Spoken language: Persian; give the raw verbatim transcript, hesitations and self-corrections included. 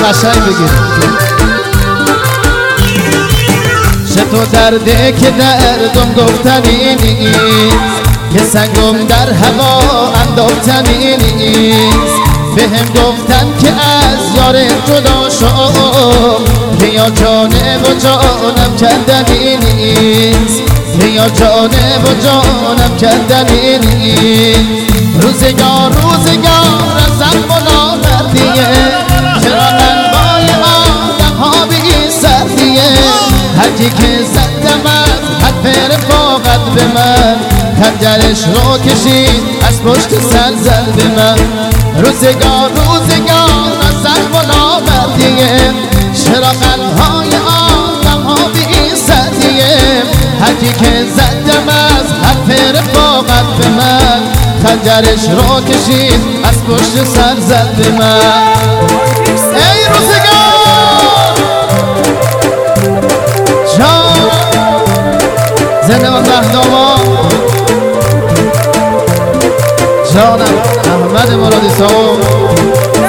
قشنگ بگید چطور درده که دردم گفتنی نیست که سنگم در هوا انداختنی نیست بهم گفتن که از یار جدا شد که یا جانه و جانم کندنی نیست که یا جانه و جانم کندنی نیست روزگار روزگار ازم ملامتیه چرا قلبای آدم ها بی سردیه هرکی که زدم از حد رفاقت به من خنجرش رو کشید از پشت سر زد به من روزگار روزگار ازم ملامتیه چرا قلبهای آدم ها بی سردیه هرکی که زدم از حد رفاقت به من خنجرش رو کشید از پشت سر زد به من ای روزگار جان زنده و مهداما جانم احمد مرادی صاحب